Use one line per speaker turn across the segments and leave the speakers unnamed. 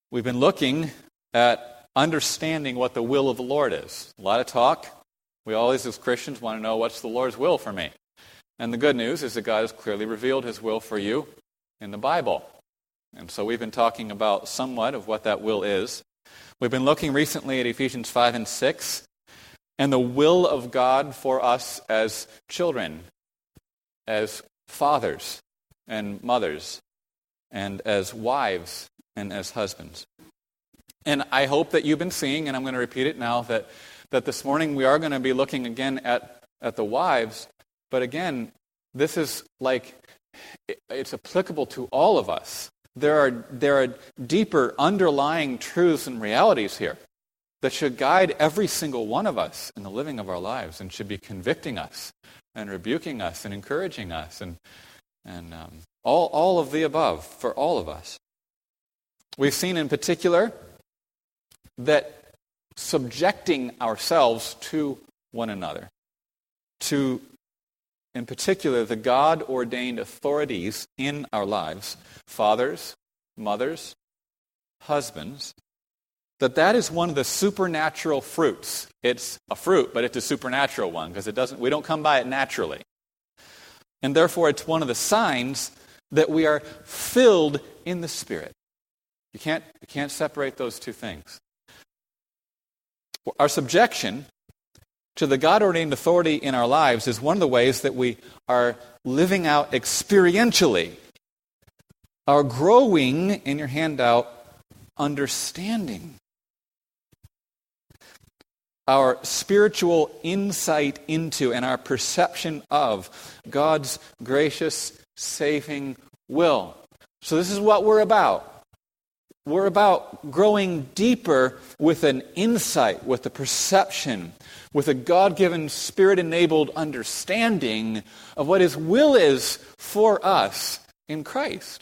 We've been looking at understanding what the will of the Lord is. A lot of talk. We always, as Christians, want to know what's the Lord's will for me. And the good news is that God has clearly revealed His will for you in the Bible. And so we've been talking about somewhat of what that will is. We've been looking recently at Ephesians 5 and 6, and the will of God for us as children, as fathers and mothers, and as wives and as husbands. And I hope that you've been seeing, and I'm going to repeat it now, that this morning we are going to be looking again at the wives, but again, this is like, it's applicable to all of us. There are deeper underlying truths and realities here that should guide every single one of us in the living of our lives and should be convicting us and rebuking us and encouraging us and all of the above for all of us. We've seen in particular that subjecting ourselves to one another, to, in particular, the God-ordained authorities in our lives, fathers, mothers, husbands, that is one of the supernatural fruits. It's a fruit, but it's a supernatural one because we don't come by it naturally. And therefore, it's one of the signs that we are filled in the Spirit. You can't separate those two things. Our subjection to the God-ordained authority in our lives is one of the ways that we are living out experientially our growing, in your handout, understanding. Our spiritual insight into and our perception of God's gracious, saving will. So this is what we're about. We're about growing deeper with an insight, with a perception, with a God-given, Spirit-enabled understanding of what His will is for us in Christ.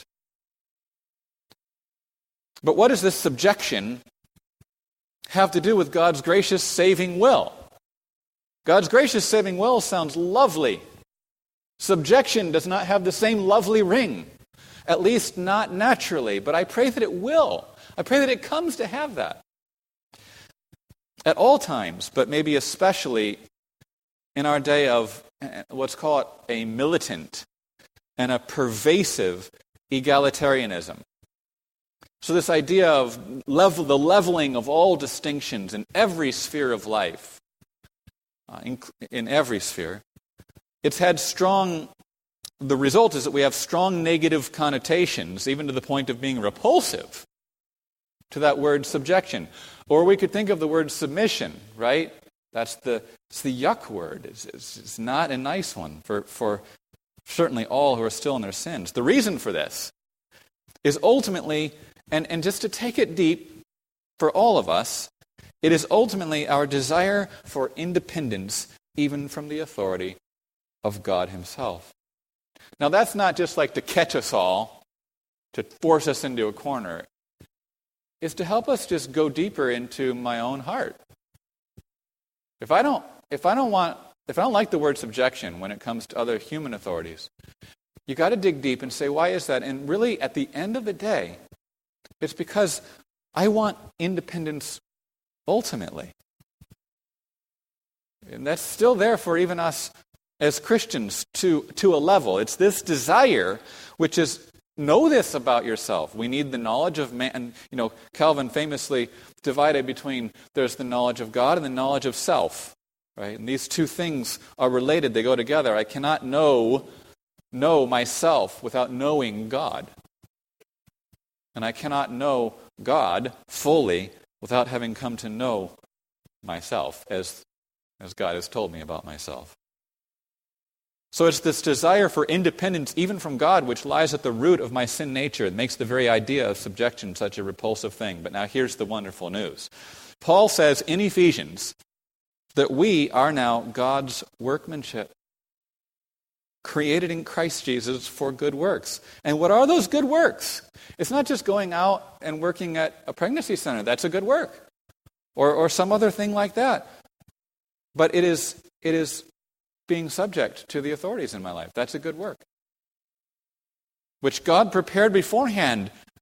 But what does this subjection have to do with God's gracious, saving will? God's gracious, saving will sounds lovely. Subjection does not have the same lovely ring, at least not naturally, but I pray that it will. I pray that it comes to have that. At all times, but maybe especially in our day of what's called a militant and a pervasive egalitarianism. So this idea of the leveling of all distinctions in every sphere of life, in every sphere, it's had the result is that we have strong negative connotations, even to the point of being repulsive to that word subjection. Or we could think of the word submission, right? It's the yuck word. It's not a nice one for certainly all who are still in their sins. The reason for this is ultimately, and just to take it deep for all of us, it is ultimately our desire for independence even from the authority of God Himself. Now that's not just like to catch us all, to force us into a corner. It's to help us just go deeper into my own heart. If I don't like the word subjection when it comes to other human authorities, you got to dig deep and say, why is that? And really, at the end of the day, it's because I want independence ultimately. And that's still there for even us as Christians to a level. It's this desire, which is, know this about yourself. We need the knowledge of man. Calvin famously divided between there's the knowledge of God and the knowledge of self. Right? And these two things are related. They go together. I cannot know myself without knowing God. And I cannot know God fully without having come to know myself as God has told me about myself. So it's this desire for independence even from God which lies at the root of my sin nature. It makes the very idea of subjection such a repulsive thing. But now here's the wonderful news. Paul says in Ephesians that we are now God's workmanship, created in Christ Jesus for good works. And what are those good works? It's not just going out and working at a pregnancy center. That's a good work. Or some other thing like that. But it is being subject to the authorities in my life. That's a good work. Which God prepared beforehand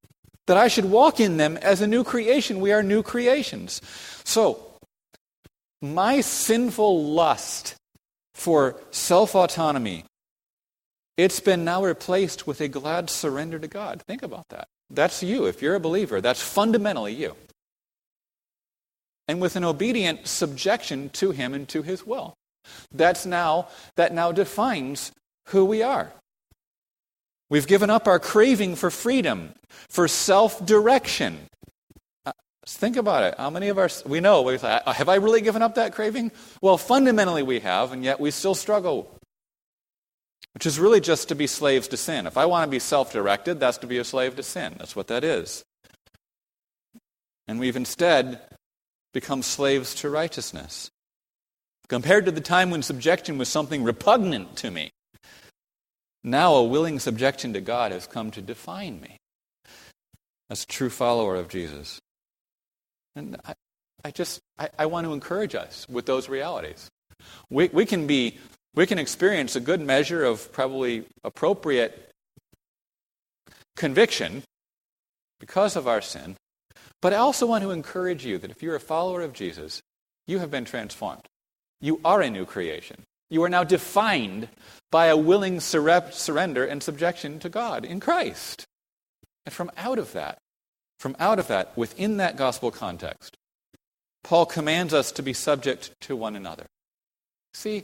that I should walk in them as a new creation. We are new creations. So, my sinful lust for self-autonomy, it's been now replaced with a glad surrender to God. Think about that. That's you. If you're a believer, that's fundamentally you. And with an obedient subjection to Him and to His will. That now defines who we are. We've given up our craving for freedom, for self-direction. Think about it. How many of us, we know, have I really given up that craving? Well, fundamentally we have, and yet we still struggle. Which is really just to be slaves to sin. If I want to be self-directed, that's to be a slave to sin. That's what that is. And we've instead become slaves to righteousness. Compared to the time when subjection was something repugnant to me, now a willing subjection to God has come to define me as a true follower of Jesus. And I want to encourage us with those realities. We can experience a good measure of probably appropriate conviction because of our sin, but I also want to encourage you that if you're a follower of Jesus, you have been transformed. You are a new creation. You are now defined by a willing surrender and subjection to God in Christ. And from out of that, within that gospel context, Paul commands us to be subject to one another. See,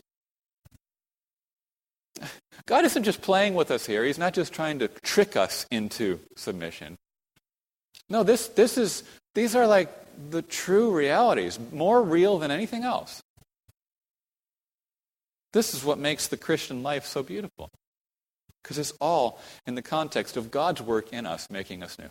God isn't just playing with us here. He's not just trying to trick us into submission. No, these are like the true realities, more real than anything else. This is what makes the Christian life so beautiful. Because it's all in the context of God's work in us, making us new.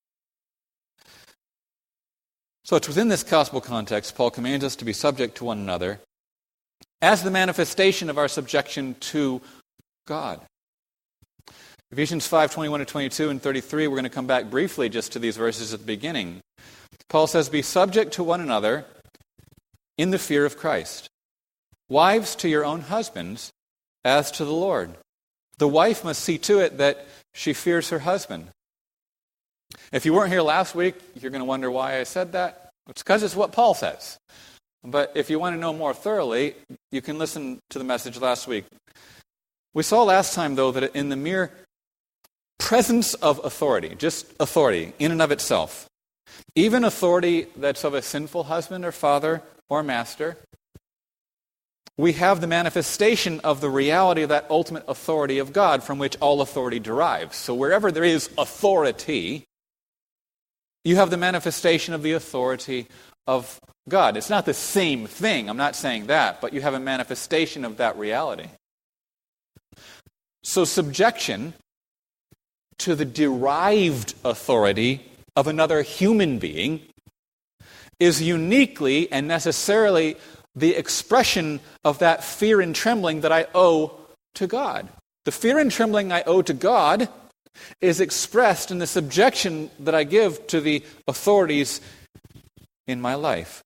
So it's within this gospel context, Paul commands us to be subject to one another as the manifestation of our subjection to God. Ephesians 5:21-22 and 33, we're going to come back briefly just to these verses at the beginning. Paul says, be subject to one another in the fear of Christ. Wives, to your own husbands, as to the Lord. The wife must see to it that she fears her husband. If you weren't here last week, you're going to wonder why I said that. It's because it's what Paul says. But if you want to know more thoroughly, you can listen to the message last week. We saw last time, though, that in the mere presence of authority, just authority in and of itself, even authority that's of a sinful husband or father or master, we have the manifestation of the reality of that ultimate authority of God from which all authority derives. So wherever there is authority, you have the manifestation of the authority of God. It's not the same thing, I'm not saying that, but you have a manifestation of that reality. So subjection to the derived authority of another human being is uniquely and necessarily the expression of that fear and trembling that I owe to God. The fear and trembling I owe to God is expressed in the subjection that I give to the authorities in my life.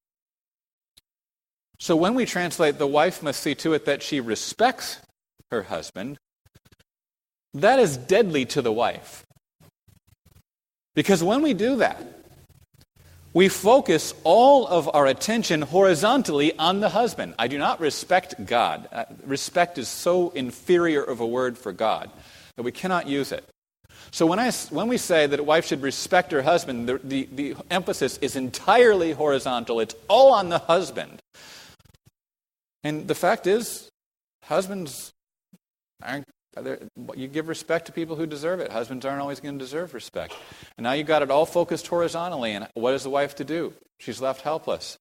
So when we translate, the wife must see to it that she respects her husband, that is deadly to the wife. Because when we do that, we focus all of our attention horizontally on the husband. I do not respect God. Respect is so inferior of a word for God that we cannot use it. So when we say that a wife should respect her husband, the emphasis is entirely horizontal. It's all on the husband. And the fact is, husbands aren't. You give respect to people who deserve it. Husbands aren't always going to deserve respect. And now you've got it all focused horizontally. And what is the wife to do? She's left helpless.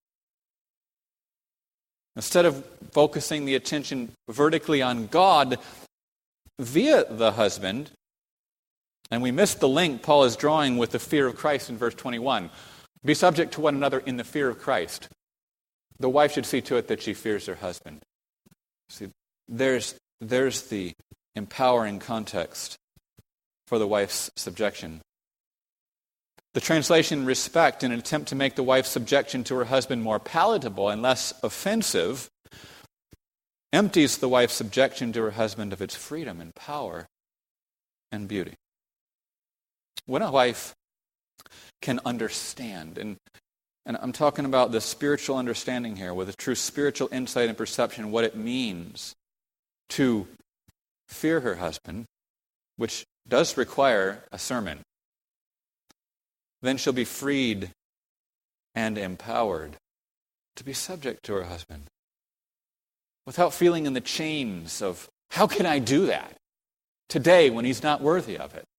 Instead of focusing the attention vertically on God via the husband, and we missed the link Paul is drawing with the fear of Christ in verse 21. Be subject to one another in the fear of Christ. The wife should see to it that she fears her husband. See, there's the empowering context for the wife's subjection. The translation respect, in an attempt to make the wife's subjection to her husband more palatable and less offensive, empties the wife's subjection to her husband of its freedom and power and beauty. When a wife can understand. And I'm talking about the spiritual understanding here, with a true spiritual insight and perception, what it means to fear her husband, which does require a sermon. Then she'll be freed and empowered to be subject to her husband without feeling in the chains of, how can I do that today when he's not worthy of it?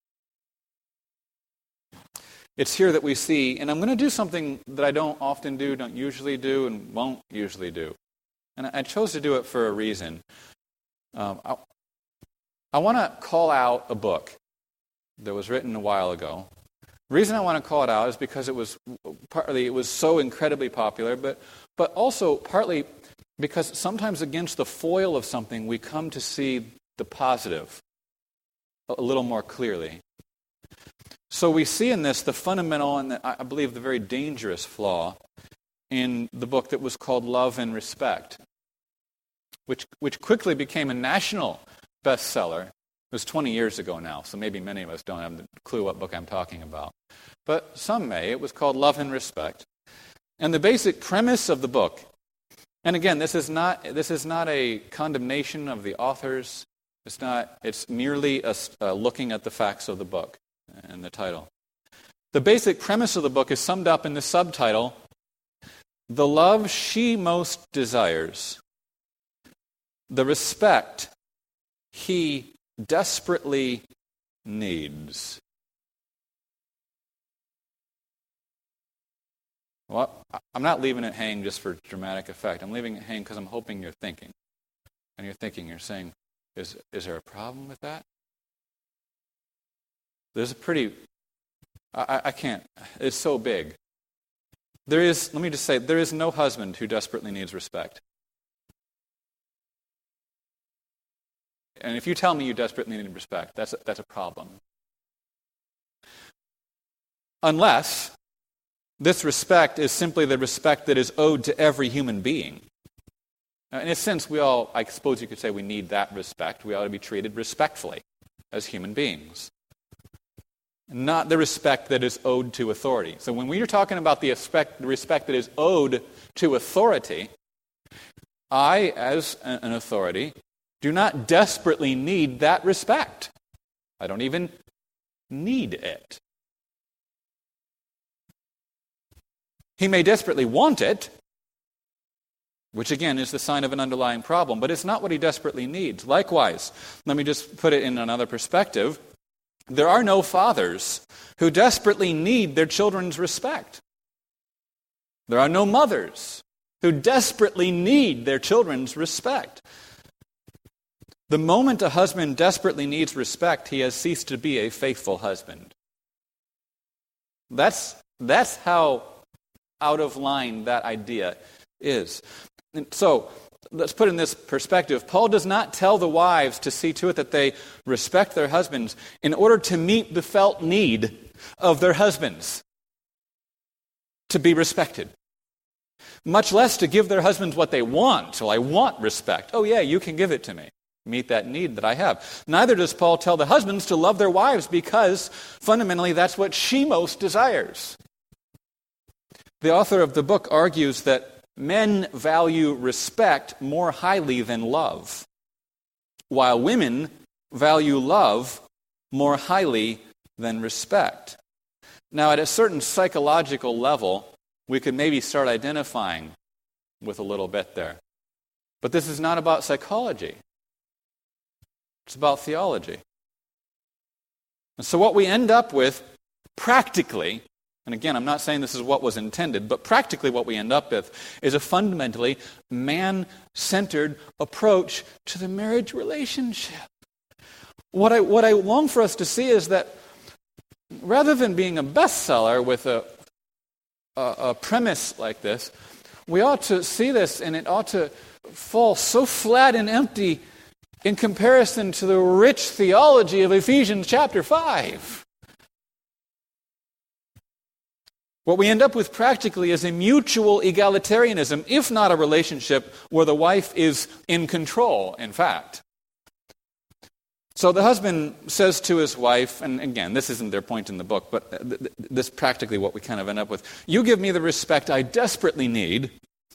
It's here that we see, and I'm going to do something that I don't often do, don't usually do, and won't usually do. And I chose to do it for a reason. I want to call out a book that was written a while ago. The reason I want to call it out is because it was so incredibly popular, but also partly because sometimes against the foil of something we come to see the positive a little more clearly. So we see in this the fundamental and I believe the very dangerous flaw in the book that was called Love and Respect, which quickly became a national bestseller. It was 20 years ago now, so maybe many of us don't have a clue what book I'm talking about. But some may. It was called Love and Respect. And the basic premise of the book, and again, this is not a condemnation of the authors. It's merely looking at the facts of the book and the title. The basic premise of the book is summed up in the subtitle, The Love She Most Desires, the Respect He Desperately Needs. Well, I'm not leaving it hang just for dramatic effect. I'm leaving it hang because I'm hoping you're thinking. And you're saying, is there a problem with that? There's a pretty, I can't, it's so big. Let me just say, there is no husband who desperately needs respect. And if you tell me you desperately need respect, that's a problem. Unless this respect is simply the respect that is owed to every human being. Now, in a sense, I suppose you could say we need that respect. We ought to be treated respectfully as human beings. Not the respect that is owed to authority. So when we are talking about the respect that is owed to authority, I, as an authority, do not desperately need that respect. I don't even need it. He may desperately want it, which again is the sign of an underlying problem, but it's not what he desperately needs. Likewise, let me just put it in another perspective. There are no fathers who desperately need their children's respect. There are no mothers who desperately need their children's respect. The moment a husband desperately needs respect, he has ceased to be a faithful husband. That's how out of line that idea is. And so, let's put it in this perspective. Paul does not tell the wives to see to it that they respect their husbands in order to meet the felt need of their husbands to be respected. Much less to give their husbands what they want. Well, I want respect. Oh yeah, you can give it to me. Meet that need that I have. Neither does Paul tell the husbands to love their wives because fundamentally that's what she most desires. The author of the book argues that men value respect more highly than love, while women value love more highly than respect. Now, at a certain psychological level, we could maybe start identifying with a little bit there. But this is not about psychology. It's about theology. And so what we end up with, practically, and again, I'm not saying this is what was intended, but practically what we end up with is a fundamentally man-centered approach to the marriage relationship. What I long for us to see is that rather than being a bestseller with a premise like this, we ought to see this and it ought to fall so flat and empty in comparison to the rich theology of Ephesians chapter 5. What we end up with practically is a mutual egalitarianism, if not a relationship where the wife is in control, in fact. So the husband says to his wife, and again, this isn't their point in the book, but this is practically what we kind of end up with. You give me the respect I desperately need,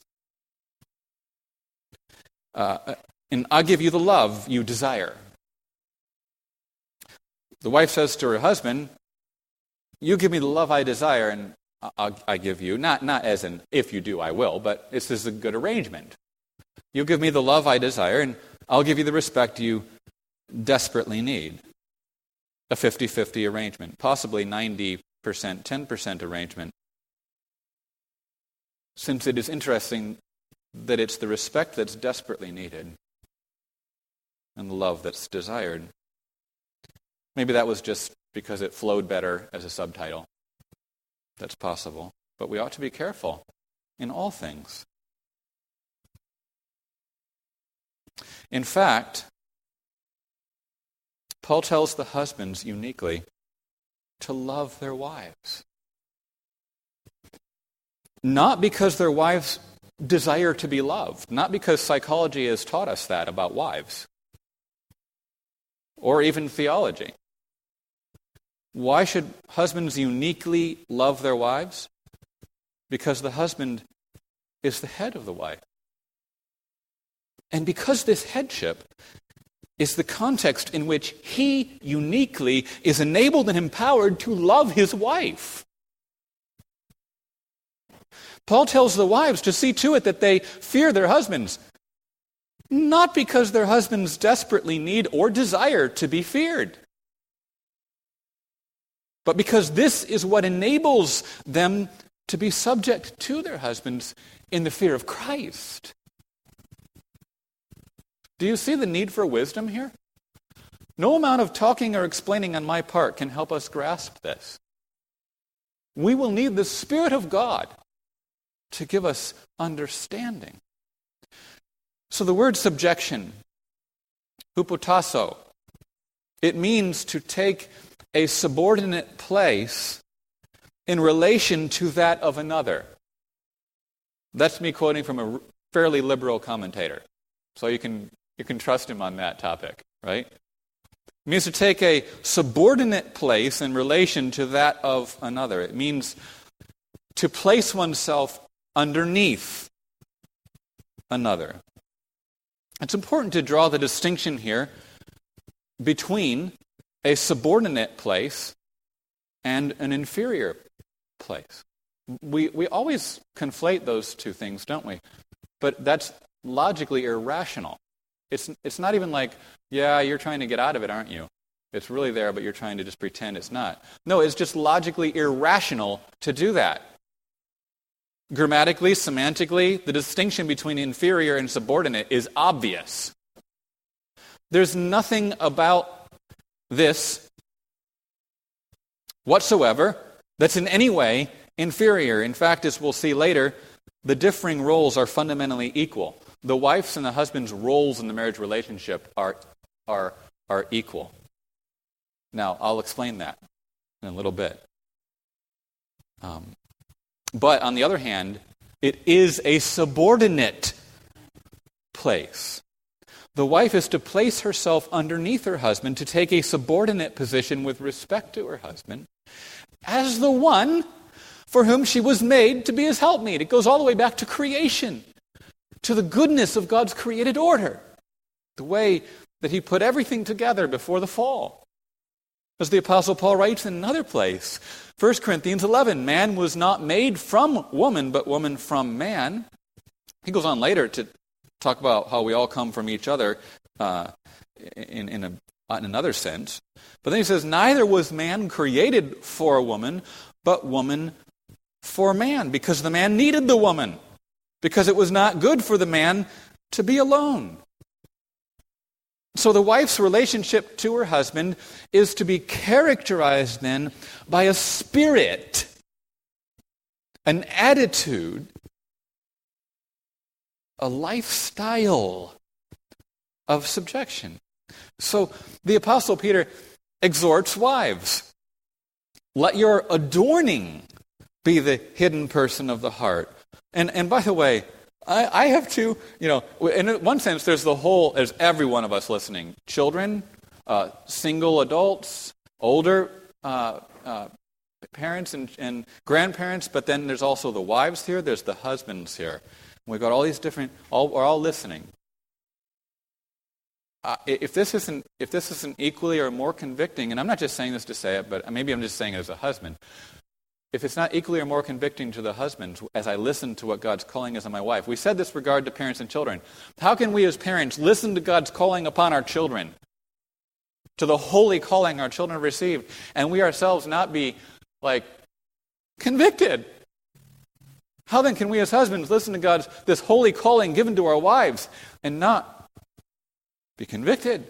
and I'll give you the love you desire. The wife says to her husband, you give me the love I desire, and I give you, not as in if you do, I will, but this is a good arrangement. You give me the love I desire, and I'll give you the respect you desperately need. A 50-50 arrangement, possibly 90%, 10% arrangement. Since it is interesting that it's the respect that's desperately needed and the love that's desired. Maybe that was just because it flowed better as a subtitle. That's possible. But we ought to be careful in all things. In fact, Paul tells the husbands uniquely to love their wives. Not because their wives desire to be loved, not because psychology has taught us that about wives, or even theology. Why should husbands uniquely love their wives? Because the husband is the head of the wife. And because this headship is the context in which he uniquely is enabled and empowered to love his wife. Paul tells the wives to see to it that they fear their husbands, not because their husbands desperately need or desire to be feared, but because this is what enables them to be subject to their husbands in the fear of Christ. Do you see the need for wisdom here? No amount of talking or explaining on my part can help us grasp this. We will need the Spirit of God to give us understanding. So the word subjection, hupotasso, it means to take a subordinate place in relation to that of another. That's me quoting from a fairly liberal commentator. So you can trust him on that topic, right? It means to take a subordinate place in relation to that of another. It means to place oneself underneath another. It's important to draw the distinction here between a subordinate place and an inferior place. We always conflate those two things, don't we? But that's logically irrational. It's not even like, yeah, you're trying to get out of it, aren't you? It's really there, but you're trying to just pretend it's not. No, it's just logically irrational to do that. Grammatically, semantically, the distinction between inferior and subordinate is obvious. There's nothing about this whatsoever that's in any way inferior. In fact, as we'll see later, the differing roles are fundamentally equal. The wife's and the husband's roles in the marriage relationship are equal. Now, I'll explain that in a little bit. But on the other hand, it is a subordinate place. The wife is to place herself underneath her husband, to take a subordinate position with respect to her husband, as the one for whom she was made to be his helpmeet. It goes all the way back to creation, to the goodness of God's created order, the way that he put everything together before the fall. As the Apostle Paul writes in another place, 1 Corinthians 11, man was not made from woman, but woman from man. He goes on later to talk about how we all come from each other in another sense. But then he says, neither was man created for a woman, but woman for man, because the man needed the woman, because it was not good for the man to be alone. So the wife's relationship to her husband is to be characterized then by a spirit, an attitude, a lifestyle of subjection. So the Apostle Peter exhorts wives, let your adorning be the hidden person of the heart. And by the way, I have to, in one sense, there's every one of us listening. Children, single adults, older parents and grandparents, but then there's also the wives here, there's the husbands here. We've got all these different, we're all listening. If this isn't equally or more convicting, and I'm not just saying this to say it, but maybe I'm just saying it as a husband. If it's not equally or more convicting to the husbands as I listen to what God's calling is on my wife. We said this regard to parents and children. How can we as parents listen to God's calling upon our children, to the holy calling our children have received, and we ourselves not be convicted? How then can we as husbands listen to this holy calling given to our wives and not be convicted?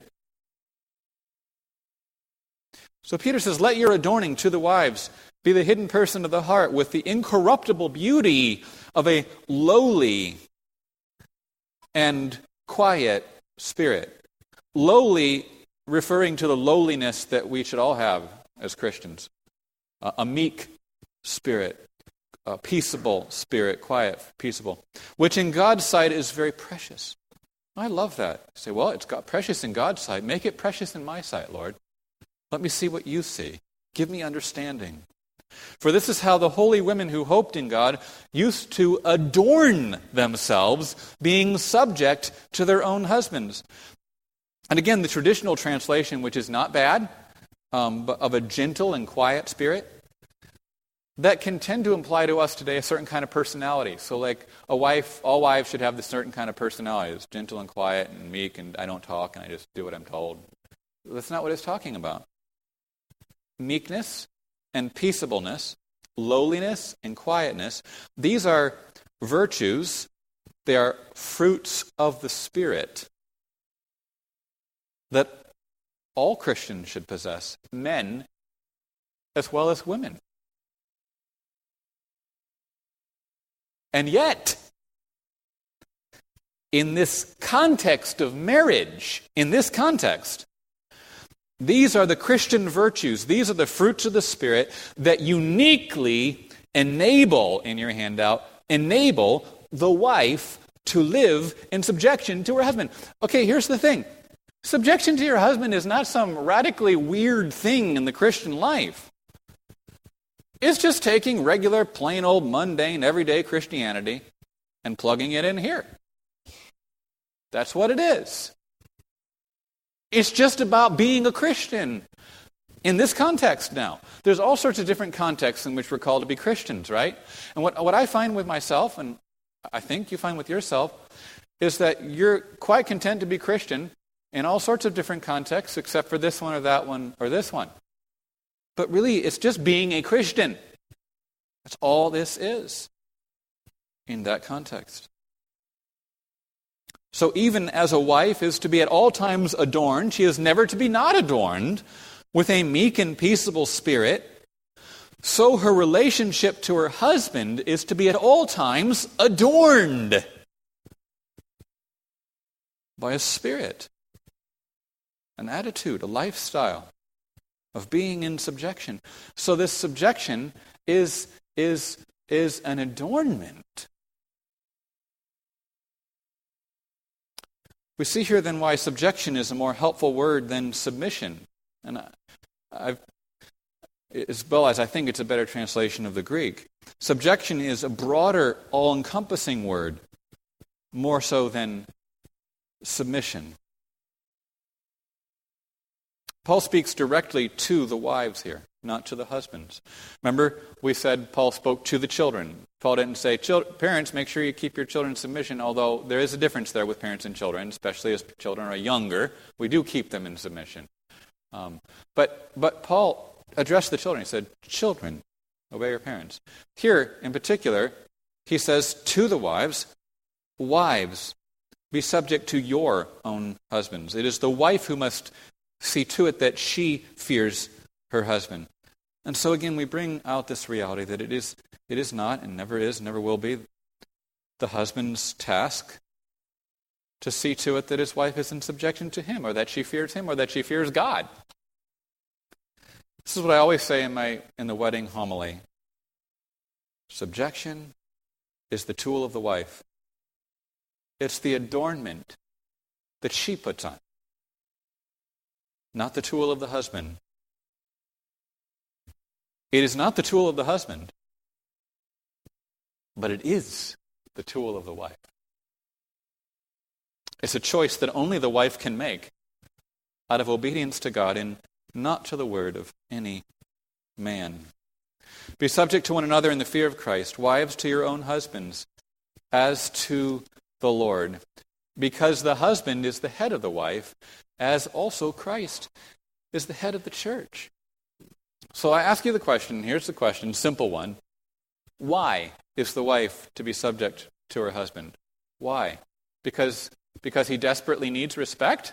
So Peter says, let your adorning to the wives be the hidden person of the heart with the incorruptible beauty of a lowly and quiet spirit. Lowly referring to the lowliness that we should all have as Christians. A meek spirit, a peaceable spirit, quiet, peaceable, which in God's sight is very precious. I love that. You say, well, it's got precious in God's sight. Make it precious in my sight, Lord. Let me see what you see. Give me understanding. For this is how the holy women who hoped in God used to adorn themselves, being subject to their own husbands. And again, the traditional translation, which is not bad, but of a gentle and quiet spirit, that can tend to imply to us today a certain kind of personality. So like a wife, all wives should have this certain kind of personality. It's gentle and quiet and meek, and I don't talk, and I just do what I'm told. That's not what it's talking about. Meekness and peaceableness, lowliness and quietness, these are virtues. They are fruits of the Spirit that all Christians should possess, men as well as women. And yet, in this context of marriage, these are the Christian virtues. These are the fruits of the Spirit that uniquely enable, in your handout, enable the wife to live in subjection to her husband. Okay, here's the thing. Subjection to your husband is not some radically weird thing in the Christian life. It's just taking regular, plain old, mundane, everyday Christianity and plugging it in here. That's what it is. It's just about being a Christian in this context now. There's all sorts of different contexts in which we're called to be Christians, right? And what I find with myself, and I think you find with yourself, is that you're quite content to be Christian in all sorts of different contexts, except for this one or that one or this one. But really, it's just being a Christian. That's all this is in that context. So even as a wife is to be at all times adorned, she is never to be not adorned with a meek and peaceable spirit, so her relationship to her husband is to be at all times adorned by a spirit, an attitude, a lifestyle of being in subjection. So this subjection is an adornment. We see here then why subjection is a more helpful word than submission. And as well as I think it's a better translation of the Greek. Subjection is a broader, all-encompassing word, more so than submission. Paul speaks directly to the wives here, not to the husbands. Remember, we said Paul spoke to the children. Paul didn't say, parents, make sure you keep your children in submission, although there is a difference there with parents and children, especially as children are younger. We do keep them in submission. But Paul addressed the children. He said, children, obey your parents. Here, in particular, he says to the wives, be subject to your own husbands. It is the wife who must see to it that she fears her husband. And so again, we bring out this reality that it is not and never is, never will be the husband's task to see to it that his wife is in subjection to him, or that she fears him, or that she fears God. This is what I always say in the wedding homily. Subjection is the tool of the wife. It's the adornment that she puts on. not the tool of the husband. It is not the tool of the husband, but it is the tool of the wife. It's a choice that only the wife can make out of obedience to God and not to the word of any man. Be subject to one another in the fear of Christ. Wives, to your own husbands, as to the Lord. Because the husband is the head of the wife, as also Christ is the head of the church. So I ask you the question, here's the question, simple one. Why is the wife to be subject to her husband? Why? Because he desperately needs respect?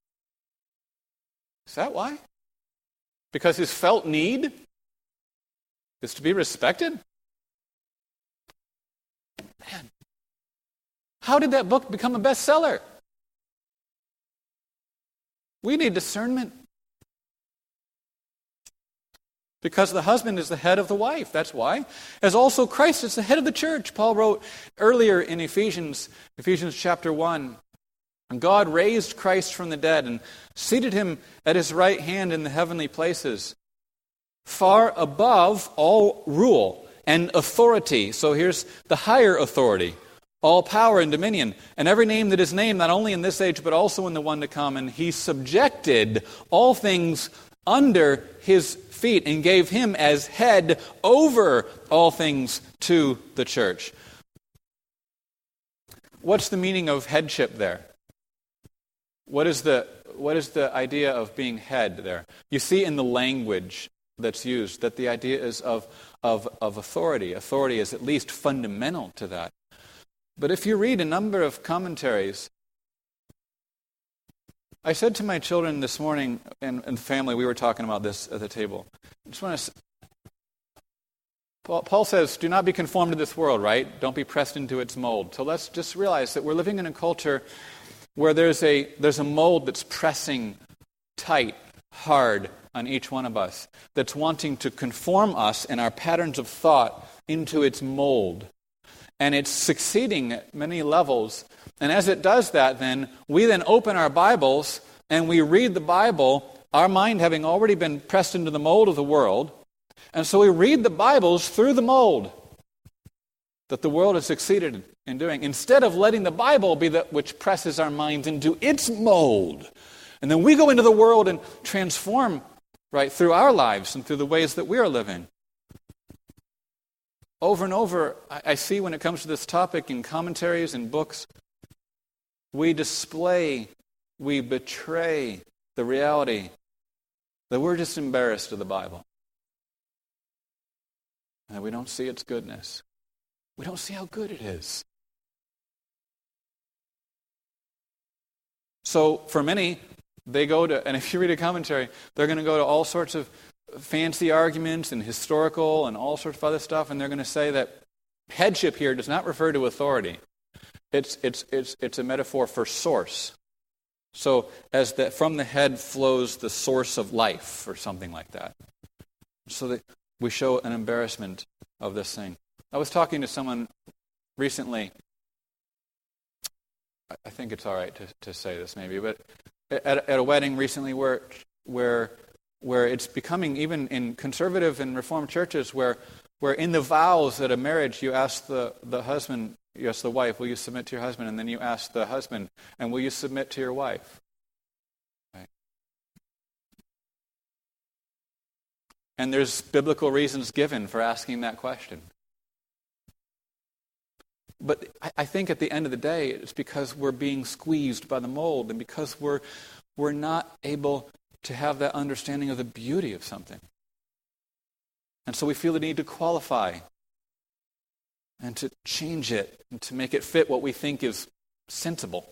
Is that why? Because his felt need is to be respected? Man, how did that book become a bestseller? We need discernment. Because the husband is the head of the wife, that's why. As also Christ is the head of the church. Paul wrote earlier in Ephesians chapter 1, God raised Christ from the dead and seated him at his right hand in the heavenly places, far above all rule and authority. So here's the higher authority, all power and dominion, and every name that is named, not only in this age, but also in the one to come. And he subjected all things under his feet and gave him as head over all things to the church. What's the meaning of headship there? What is the idea of being head there? You see in the language that's used that the idea is of authority. Authority is at least fundamental to that. But if you read a number of commentaries, I said to my children this morning and the family, we were talking about this at the table. I just want to. Paul says, do not be conformed to this world, right? Don't be pressed into its mold. So let's just realize that we're living in a culture where there's a mold that's pressing tight, hard on each one of us, that's wanting to conform us and our patterns of thought into its mold. And it's succeeding at many levels. And as it does that, then, we then open our Bibles and we read the Bible, our mind having already been pressed into the mold of the world. And so we read the Bibles through the mold that the world has succeeded in doing, instead of letting the Bible be that which presses our minds into its mold. And then we go into the world and transform right through our lives and through the ways that we are living. Over and over, I see when it comes to this topic in commentaries and books, we betray the reality that we're just embarrassed of the Bible. And we don't see its goodness. We don't see how good it is. So for many, they go to, and if you read a commentary, they're going to go to all sorts of fancy arguments and historical and all sorts of other stuff, and they're going to say that headship here does not refer to authority. It's a metaphor for source. So as that from the head flows the source of life, or something like that. So that we show an embarrassment of this thing. I was talking to someone recently. I think it's all right to say this maybe, but at a wedding recently where it's becoming, even in conservative and reformed churches, where in the vows at a marriage you ask the husband, you ask the wife, will you submit to your husband? And then you ask the husband, and will you submit to your wife? Right. And there's biblical reasons given for asking that question. But I think at the end of the day, it's because we're being squeezed by the mold, and because we're not able to have that understanding of the beauty of something. And so we feel the need to qualify and to change it and to make it fit what we think is sensible.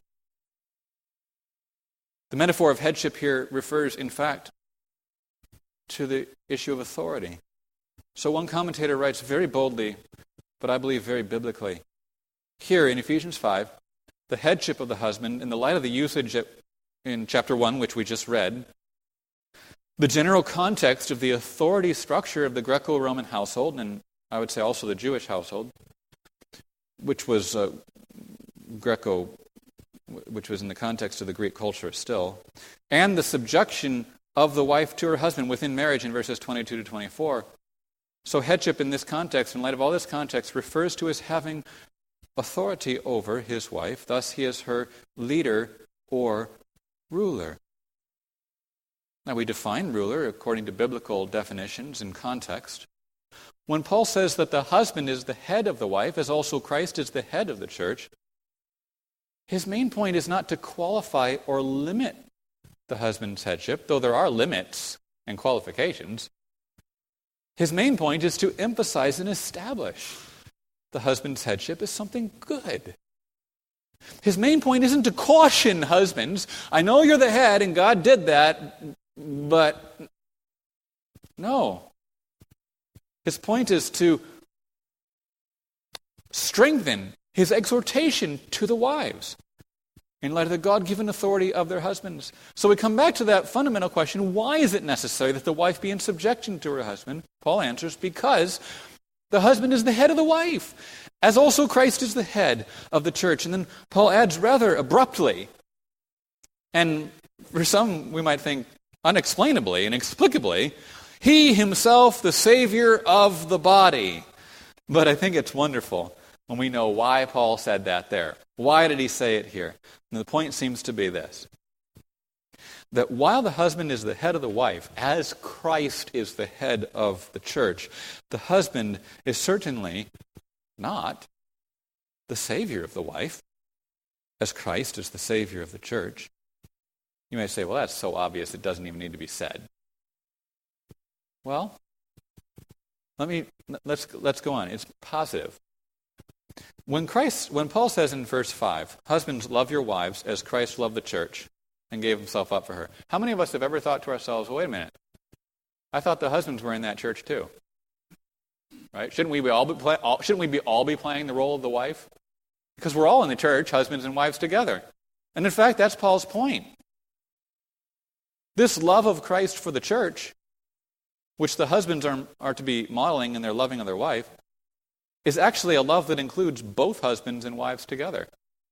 The metaphor of headship here refers, in fact, to the issue of authority. So one commentator writes very boldly, but I believe very biblically, here in Ephesians 5, the headship of the husband, in the light of the usage in chapter 1, which we just read, the general context of the authority structure of the Greco-Roman household, and I would say also the Jewish household, which was which was in the context of the Greek culture still, and the subjection of the wife to her husband within marriage in verses 22 to 24. So headship in this context, in light of all this context, refers to as having authority over his wife. Thus, he is her leader or ruler. Now, we define ruler according to biblical definitions in context. When Paul says that the husband is the head of the wife, as also Christ is the head of the church, his main point is not to qualify or limit the husband's headship, though there are limits and qualifications. His main point is to emphasize and establish the husband's headship as something good. His main point isn't to caution husbands. I know you're the head and God did that, but no. His point is to strengthen his exhortation to the wives in light of the God-given authority of their husbands. So we come back to that fundamental question, why is it necessary that the wife be in subjection to her husband? Paul answers, because the husband is the head of the wife, as also Christ is the head of the church. And then Paul adds rather abruptly, and for some we might think unexplainably, inexplicably, he himself the Savior of the body. But I think it's wonderful when we know why Paul said that there. Why did he say it here? And the point seems to be this, that while the husband is the head of the wife, as Christ is the head of the church, the husband is certainly not the Savior of the wife, as Christ is the Savior of the church. You may say, well, that's so obvious it doesn't even need to be said. Well, let's go on. It's positive. When Paul says in verse 5, husbands, love your wives as Christ loved the church and gave himself up for her. How many of us have ever thought to ourselves, well, wait a minute, I thought the husbands were in that church too? Right? Shouldn't we all be playing the role of the wife? Because we're all in the church, husbands and wives together. And in fact, that's Paul's point. This love of Christ for the church, which the husbands are to be modeling in their loving of their wife, is actually a love that includes both husbands and wives together.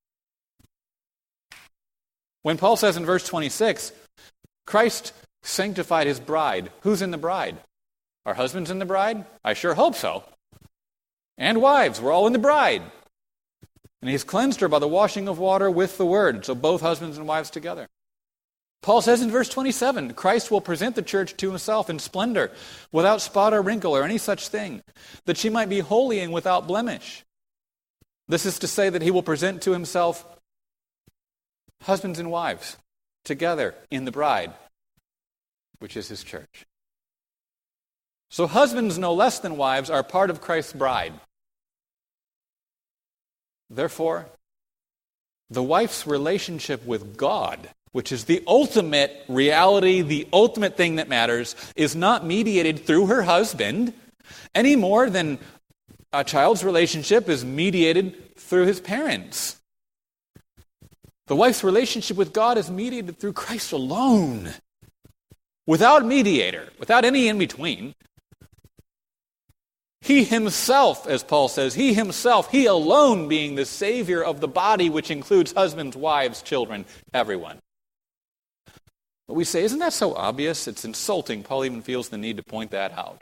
When Paul says in verse 26, Christ sanctified his bride, who's in the bride? Are husbands in the bride? I sure hope so. And wives, we're all in the bride. And he's cleansed her by the washing of water with the word, so both husbands and wives together. Paul says in verse 27, Christ will present the church to himself in splendor, without spot or wrinkle or any such thing, that she might be holy and without blemish. This is to say that he will present to himself husbands and wives together in the bride, which is his church. So husbands, no less than wives, are part of Christ's bride. Therefore, the wife's relationship with God, which is the ultimate reality, the ultimate thing that matters, is not mediated through her husband any more than a child's relationship is mediated through his parents. The wife's relationship with God is mediated through Christ alone, without mediator, without any in-between. He himself, as Paul says, he himself, he alone being the Savior of the body, which includes husbands, wives, children, everyone. But we say, isn't that so obvious? It's insulting. Paul even feels the need to point that out.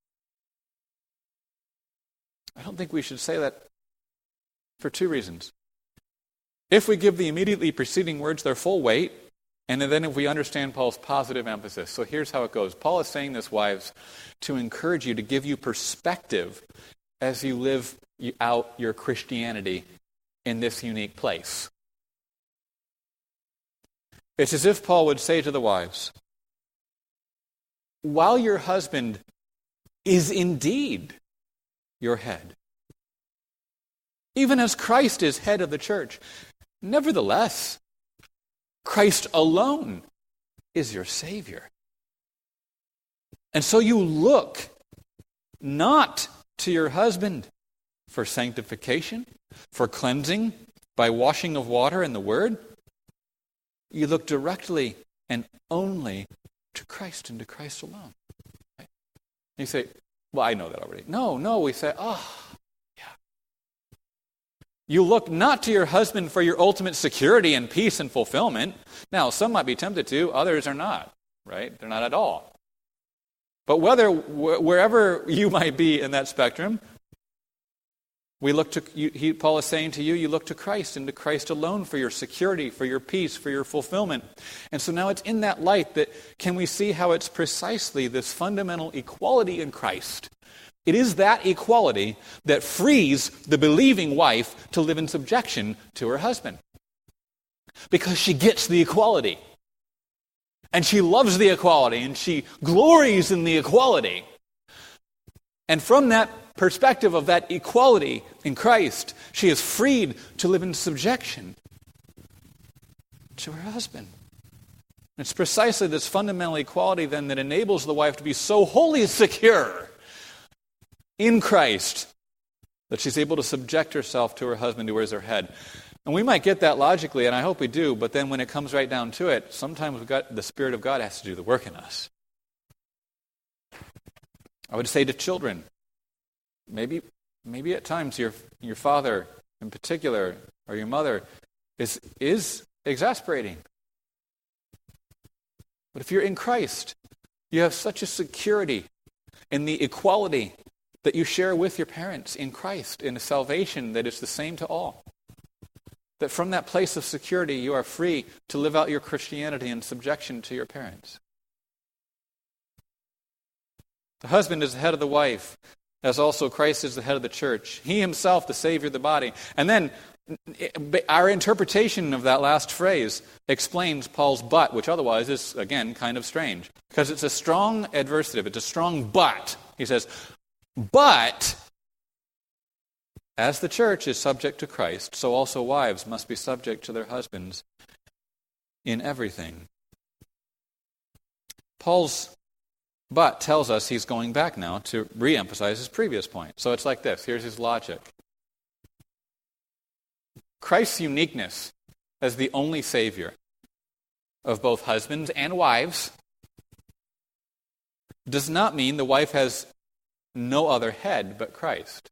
I don't think we should say that for two reasons. If we give the immediately preceding words their full weight, and then if we understand Paul's positive emphasis. So here's how it goes. Paul is saying this, wives, to encourage you, to give you perspective as you live out your Christianity in this unique place. It's as if Paul would say to the wives, while your husband is indeed your head, even as Christ is head of the church, nevertheless, Christ alone is your Savior. And so you look not to your husband for sanctification, for cleansing by washing of water in the Word. You look directly and only to Christ and to Christ alone. Right? You say, well, I know that already. No, we say, yeah. You look not to your husband for your ultimate security and peace and fulfillment. Now, some might be tempted to, others are not, right? They're not at all. But wherever you might be in that spectrum, we look to Paul is saying to you, you look to Christ and to Christ alone for your security, for your peace, for your fulfillment. And so now it's in that light that can we see how it's precisely this fundamental equality in Christ. It is that equality that frees the believing wife to live in subjection to her husband. Because she gets the equality. And she loves the equality, and she glories in the equality. And from that perspective of that equality in Christ, she is freed to live in subjection to her husband. It's precisely this fundamental equality then that enables the wife to be so wholly secure in Christ that she's able to subject herself to her husband who is her head. And we might get that logically, and I hope we do, but then when it comes right down to it, sometimes the Spirit of God has to do the work in us. I would say to children, maybe at times your father in particular, or your mother, is exasperating. But if you're in Christ, you have such a security in the equality that you share with your parents in Christ, in a salvation that is the same to all. That from that place of security, you are free to live out your Christianity in subjection to your parents. The husband is the head of the wife, as also Christ is the head of the church. He himself, the Savior of the body. And then our interpretation of that last phrase explains Paul's but, which otherwise is, again, kind of strange. Because it's a strong adversative. It's a strong but. He says, but as the church is subject to Christ, so also wives must be subject to their husbands in everything. Paul's but tells us he's going back now to re-emphasize his previous point. So it's like this. Here's his logic. Christ's uniqueness as the only Savior of both husbands and wives does not mean the wife has no other head but Christ.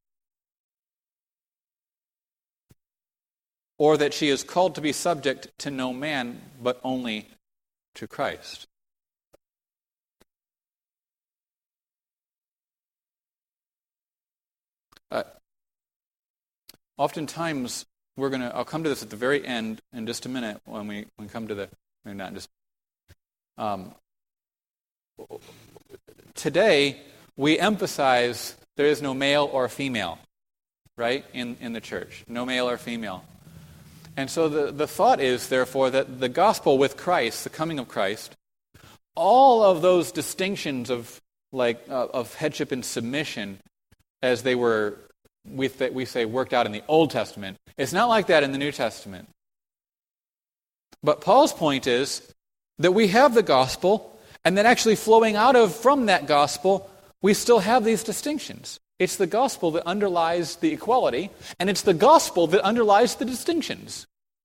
Or that she is called to be subject to no man but only to Christ. Oftentimes, I'll come to this at the very end in just a minute when we come to today, we emphasize there is no male or female, right, in the church. No male or female. And so the thought is, therefore, that the gospel with Christ, the coming of Christ, all of those distinctions of headship and submission as they were, we say, worked out in the Old Testament, it's not like that in the New Testament. But Paul's point is that we have the gospel, and that actually flowing from that gospel, we still have these distinctions. It's the gospel that underlies the equality, and it's the gospel that underlies the distinctions.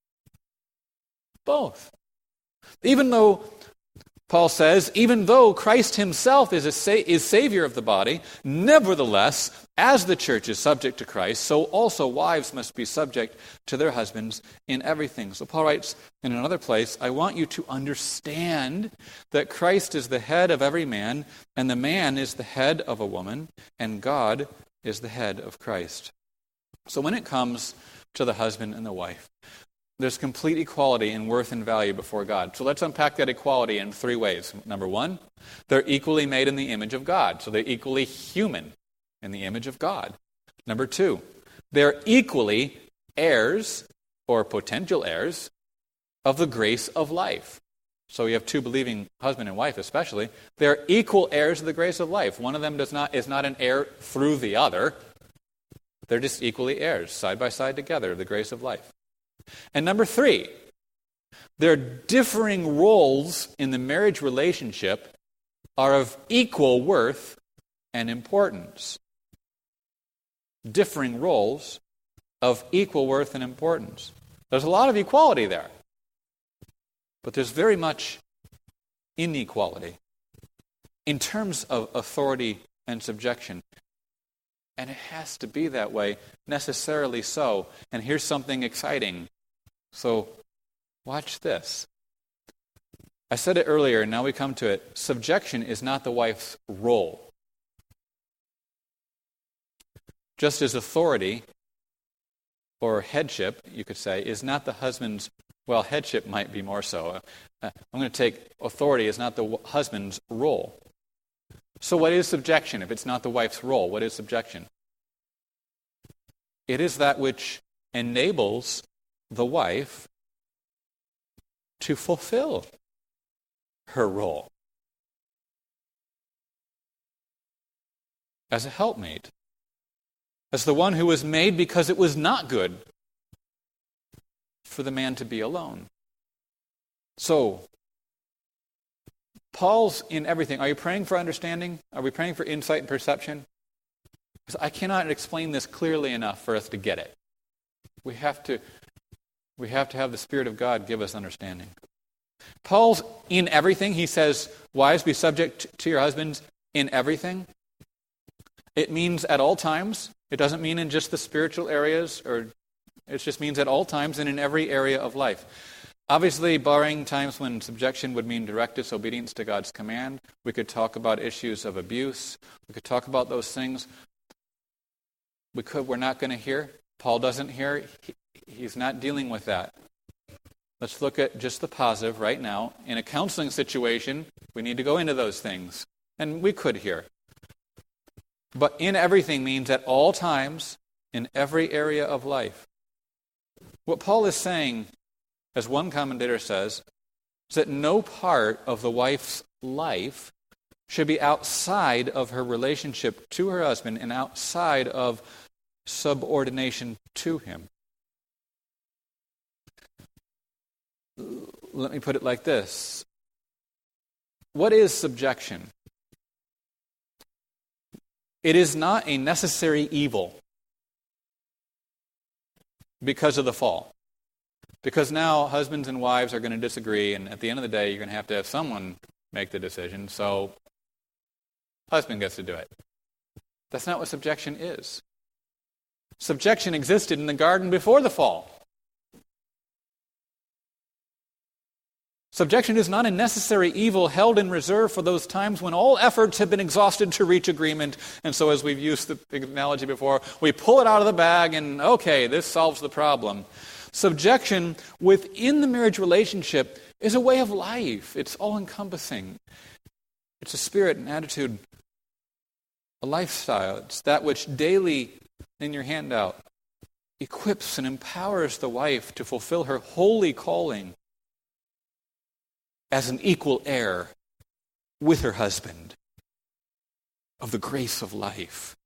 Both. Even though, Paul says, even though Christ himself is Savior of the body, nevertheless, as the church is subject to Christ, so also wives must be subject to their husbands in everything. So Paul writes in another place, I want you to understand that Christ is the head of every man, and the man is the head of a woman, and God is the head of Christ. So when it comes to the husband and the wife, there's complete equality in worth and value before God. So let's unpack that equality in three ways. Number one, they're equally made in the image of God. So they're equally human in the image of God. Number two, they're equally heirs or potential heirs of the grace of life. So you have two believing husband and wife especially. They're equal heirs of the grace of life. One of them is not an heir through the other. They're just equally heirs, side by side together, of the grace of life. And number three, their differing roles in the marriage relationship are of equal worth and importance. Differing roles of equal worth and importance. There's a lot of equality there, but there's very much inequality in terms of authority and subjection. And it has to be that way, necessarily so. And here's something exciting. So, watch this. I said it earlier, and now we come to it. Subjection is not the wife's role. Just as authority, or headship, you could say, is not the husband's, well, headship might be more so. I'm going to take authority is not the husband's role. So what is subjection if it's not the wife's role? What is subjection? It is that which enables the wife to fulfill her role as a helpmate, as the one who was made because it was not good for the man to be alone. So, Paul's in everything. Are you praying for understanding? Are we praying for insight and perception? Because I cannot explain this clearly enough for us to get it. We have to have the Spirit of God give us understanding. Paul's in everything. He says, wives, be subject to your husbands in everything. It means at all times. It doesn't mean in just the spiritual areas, or it just means at all times and in every area of life. Obviously, barring times when subjection would mean direct disobedience to God's command, we could talk about issues of abuse. We could talk about those things. We're not going to hear. Paul doesn't hear. He's not dealing with that. Let's look at just the positive right now. In a counseling situation, we need to go into those things. And we could hear. But in everything means at all times, in every area of life. What Paul is saying, as one commentator says, is that no part of the wife's life should be outside of her relationship to her husband and outside of subordination to him. Let me put it like this. What is subjection? It is not a necessary evil because of the fall. Because now husbands and wives are going to disagree, and at the end of the day, you're going to have someone make the decision, so husband gets to do it. That's not what subjection is. Subjection existed in the garden before the fall. Subjection is not a necessary evil held in reserve for those times when all efforts have been exhausted to reach agreement. And so as we've used the analogy before, we pull it out of the bag and, okay, this solves the problem. Subjection within the marriage relationship is a way of life. It's all-encompassing. It's a spirit, an attitude, a lifestyle. It's that which daily, in your handout, equips and empowers the wife to fulfill her holy calling as an equal heir with her husband of the grace of life.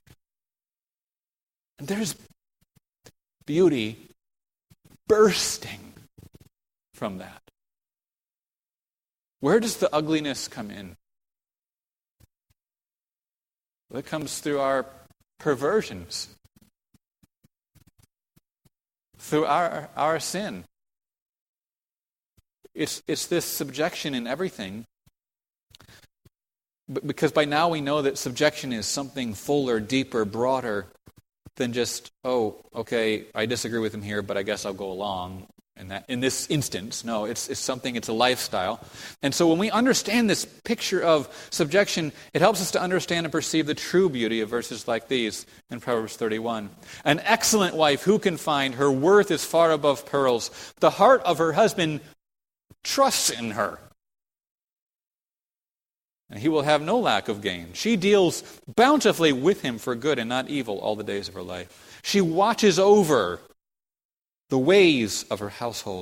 And there's beauty bursting from that. Where does the ugliness come in? Well, it comes through our perversions, through our sin. It's this subjection in everything, because by now we know that subjection is something fuller, deeper, broader than just, oh, okay, I disagree with him here, but I guess I'll go along. In this instance, no, it's something, it's a lifestyle. And so when we understand this picture of subjection, it helps us to understand and perceive the true beauty of verses like these in Proverbs 31. An excellent wife, who can find? Her worth is far above pearls. The heart of her husband trusts in her, and he will have no lack of gain. She deals bountifully with him for good and not evil all the days of her life. She watches over the ways of her household.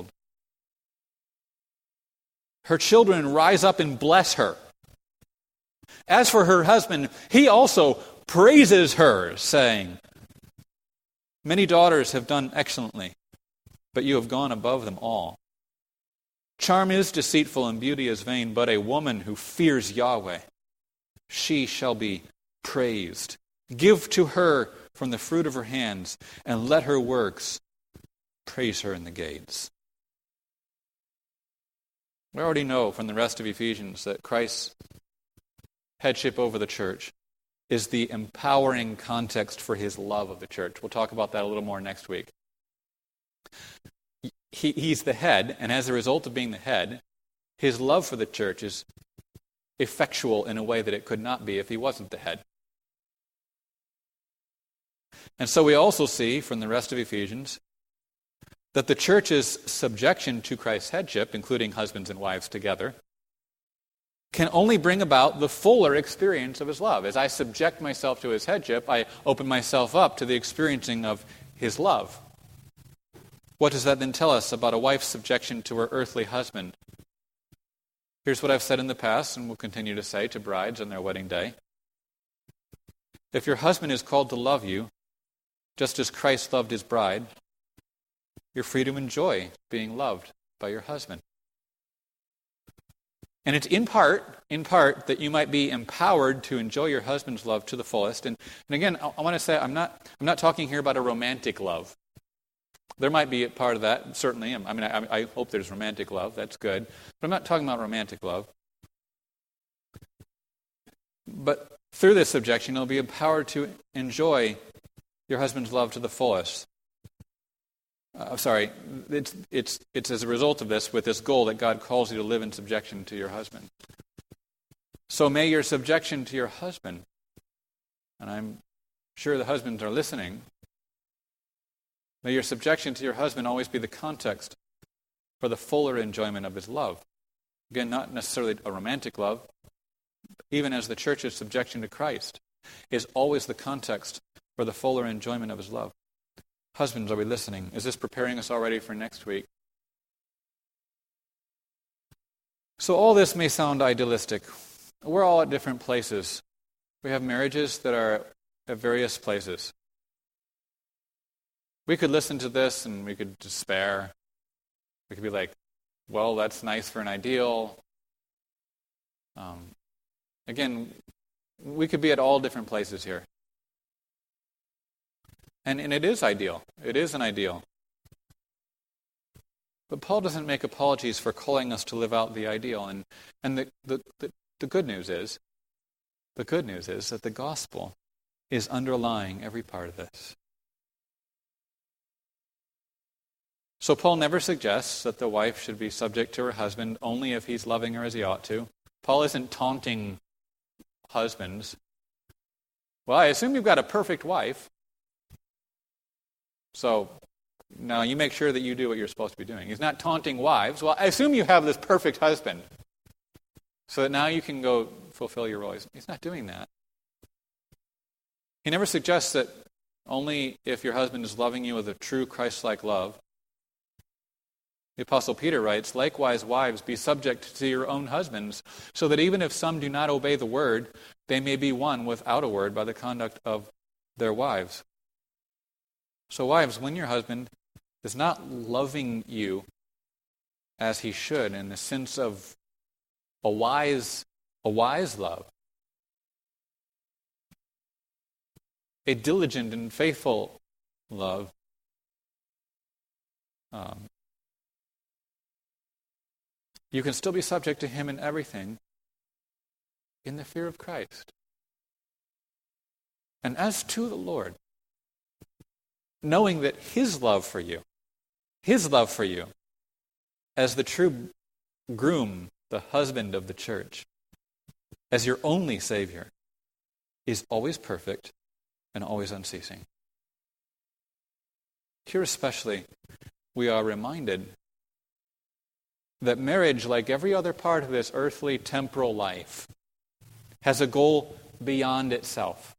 Her children rise up and bless her. As for her husband, he also praises her, saying, many daughters have done excellently, but you have gone above them all. Charm is deceitful and beauty is vain, but a woman who fears Yahweh, she shall be praised. Give to her from the fruit of her hands, and let her works praise her in the gates. We already know from the rest of Ephesians that Christ's headship over the church is the empowering context for his love of the church. We'll talk about that a little more next week. He's the head, and as a result of being the head, his love for the church is effectual in a way that it could not be if he wasn't the head. And so we also see from the rest of Ephesians that the church's subjection to Christ's headship, including husbands and wives together, can only bring about the fuller experience of his love. As I subject myself to his headship, I open myself up to the experiencing of his love. What does that then tell us about a wife's subjection to her earthly husband? Here's what I've said in the past and will continue to say to brides on their wedding day. If your husband is called to love you, just as Christ loved his bride, you're free to enjoy being loved by your husband. And it's in part that you might be empowered to enjoy your husband's love to the fullest. And again, I want to say I'm not talking here about a romantic love. There might be a part of that, certainly. I hope there's romantic love. That's good. But I'm not talking about romantic love. But through this subjection, you'll be empowered to enjoy your husband's love to the fullest. It's as a result of this, with this goal, that God calls you to live in subjection to your husband. So may your subjection to your husband, and I'm sure the husbands are listening, may your subjection to your husband always be the context for the fuller enjoyment of his love. Again, not necessarily a romantic love, even as the church's subjection to Christ is always the context for the fuller enjoyment of his love. Husbands, are we listening? Is this preparing us already for next week? So all this may sound idealistic. We're all at different places. We have marriages that are at various places. We could listen to this and we could despair. We could be like, well, that's nice for an ideal. Again, we could be at all different places here. And it is ideal. It is an ideal. But Paul doesn't make apologies for calling us to live out the ideal. And the good news is that the gospel is underlying every part of this. So Paul never suggests that the wife should be subject to her husband only if he's loving her as he ought to. Paul isn't taunting husbands. Well, I assume you've got a perfect wife. So now you make sure that you do what you're supposed to be doing. He's not taunting wives. Well, I assume you have this perfect husband, so that now you can go fulfill your role. He's not doing that. He never suggests that only if your husband is loving you with a true Christ-like love. The Apostle Peter writes, likewise, wives, be subject to your own husbands, so that even if some do not obey the word, they may be won without a word by the conduct of their wives. So wives, when your husband is not loving you as he should, in the sense of a wise love, a diligent and faithful love, you can still be subject to him in everything in the fear of Christ. And as to the Lord, knowing that his love for you, as the true groom, the husband of the church, as your only Savior, is always perfect and always unceasing. Here especially, we are reminded that marriage, like every other part of this earthly temporal life, has a goal beyond itself.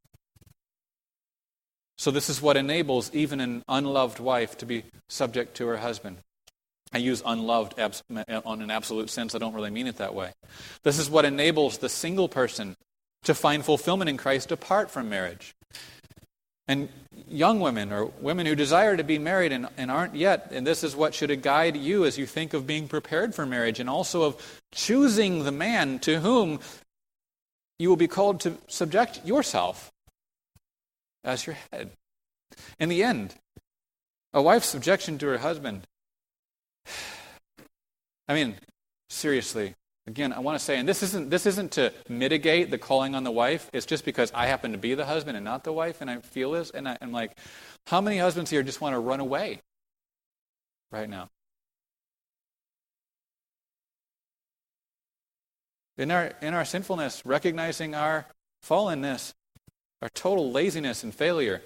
So this is what enables even an unloved wife to be subject to her husband. I use unloved on an absolute sense. I don't really mean it that way. This is what enables the single person to find fulfillment in Christ apart from marriage. And young women or women who desire to be married and aren't yet, and this is what should guide you as you think of being prepared for marriage and also of choosing the man to whom you will be called to subject yourself as your head. In the end, a wife's subjection to her husband, seriously, Again, I want to say, and this isn't to mitigate the calling on the wife. It's just because I happen to be the husband and not the wife, and I feel this, and I'm like, how many husbands here just want to run away right now? In our sinfulness, recognizing our fallenness, our total laziness and failure.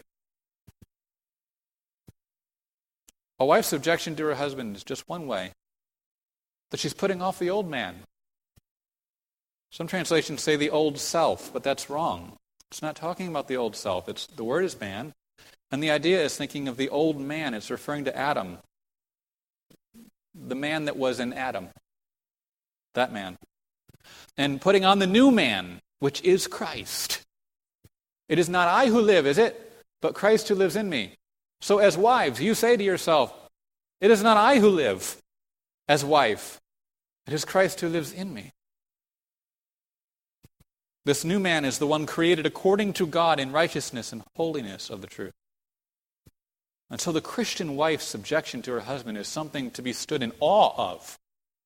A wife's subjection to her husband is just one way, that she's putting off the old man. Some translations say the old self, but that's wrong. It's not talking about the old self. The word is man, and the idea is thinking of the old man. It's referring to Adam, the man that was in Adam, that man. And putting on the new man, which is Christ. It is not I who live, is it? But Christ who lives in me. So as wives, you say to yourself, it is not I who live as wife. It is Christ who lives in me. This new man is the one created according to God in righteousness and holiness of the truth. And so the Christian wife's subjection to her husband is something to be stood in awe of.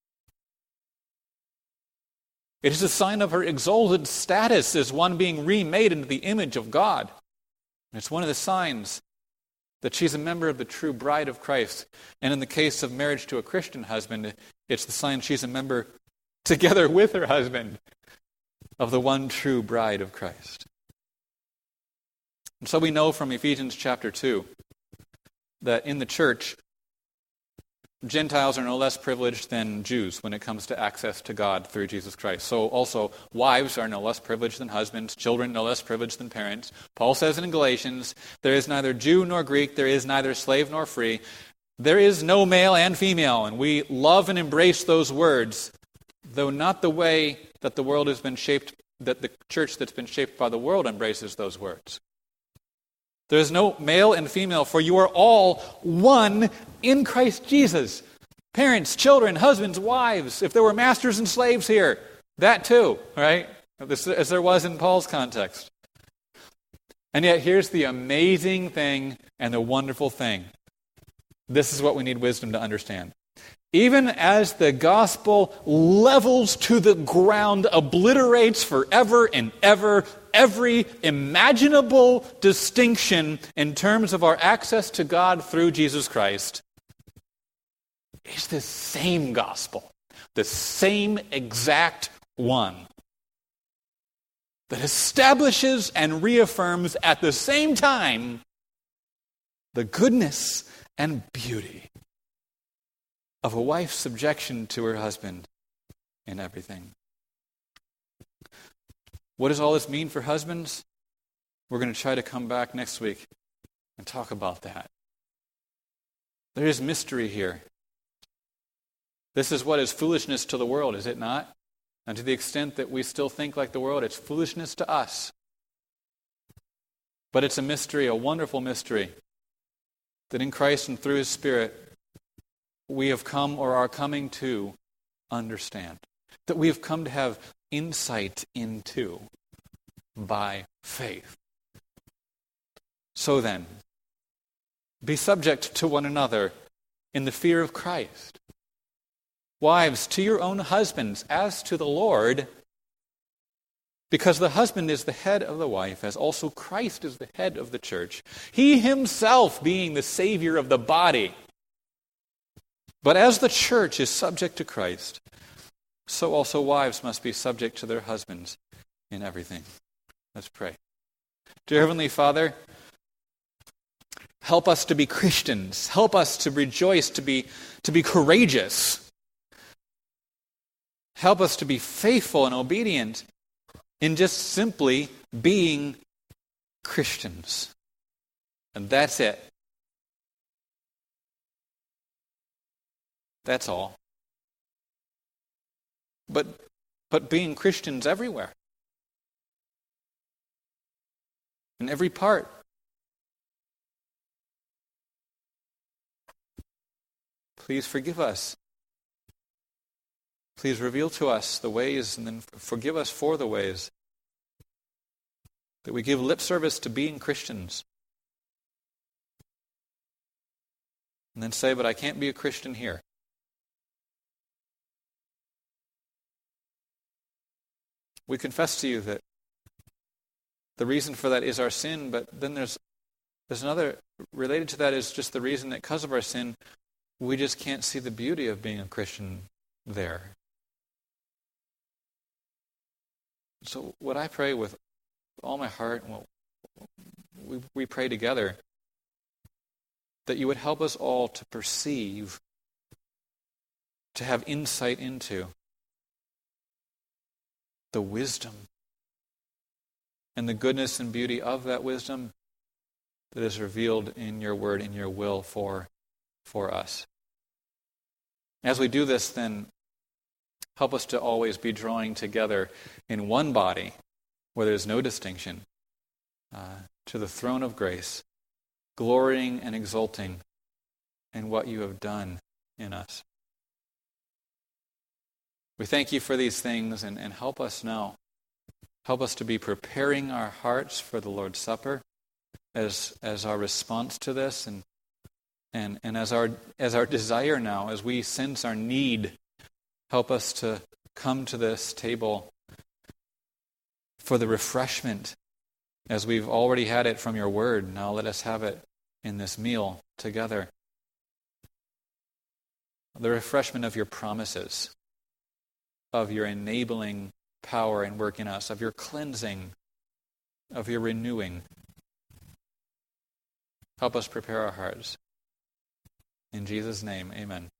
It is a sign of her exalted status as one being remade into the image of God. And it's one of the signs that she's a member of the true bride of Christ. And in the case of marriage to a Christian husband, it's the sign she's a member together with her husband of the one true bride of Christ. And so we know from Ephesians chapter 2 that in the church, Gentiles are no less privileged than Jews when it comes to access to God through Jesus Christ. So also, wives are no less privileged than husbands, children no less privileged than parents. Paul says in Galatians, there is neither Jew nor Greek, there is neither slave nor free, there is no male and female, and we love and embrace those words, though not the way that the world has been shaped, that the church that's been shaped by the world embraces those words. There is no male and female, for you are all one in Christ Jesus. Parents, children, husbands, wives. If there were masters and slaves here, that too, right? As there was in Paul's context. And yet here's the amazing thing and the wonderful thing. This is what we need wisdom to understand. Even as the gospel levels to the ground, obliterates forever and ever every imaginable distinction in terms of our access to God through Jesus Christ, it's the same gospel, the same exact one that establishes and reaffirms at the same time the goodness and beauty of a wife's subjection to her husband in everything. What does all this mean for husbands? We're going to try to come back next week and talk about that. There is mystery here. This is what is foolishness to the world, is it not? And to the extent that we still think like the world, it's foolishness to us. But it's a mystery, a wonderful mystery, that in Christ and through His Spirit, we have come or are coming to understand. That we have come to have insight into by faith. So then, be subject to one another in the fear of Christ. Wives, to your own husbands as to the Lord, because the husband is the head of the wife, as also Christ is the head of the church, He Himself being the Savior of the body. But as the church is subject to Christ, so also wives must be subject to their husbands in everything. Let's pray. Dear Heavenly Father, help us to be Christians. Help us to rejoice, to be courageous. Help us to be faithful and obedient in just simply being Christians. And that's it. That's all. But being Christians everywhere. In every part. Please forgive us. Please reveal to us the ways and then forgive us for the ways that we give lip service to being Christians. And then say, but I can't be a Christian here. We confess to you that the reason for that is our sin, but then there's another, related to that is just the reason that because of our sin, we just can't see the beauty of being a Christian there. So what I pray with all my heart, and we pray together, that you would help us all to perceive, to have insight into the wisdom and the goodness and beauty of that wisdom that is revealed in your word, in your will for us. As we do this, then, help us to always be drawing together in one body, where there's no distinction, to the throne of grace, glorying and exulting in what you have done in us. We thank you for these things, and help us now. Help us to be preparing our hearts for the Lord's Supper as our response to this, and as our desire now, as we sense our need. Help us to come to this table for the refreshment, as we've already had it from your word. Now let us have it in this meal together. The refreshment of your promises, of your enabling power and work in us, of your cleansing, of your renewing. Help us prepare our hearts. In Jesus' name, amen.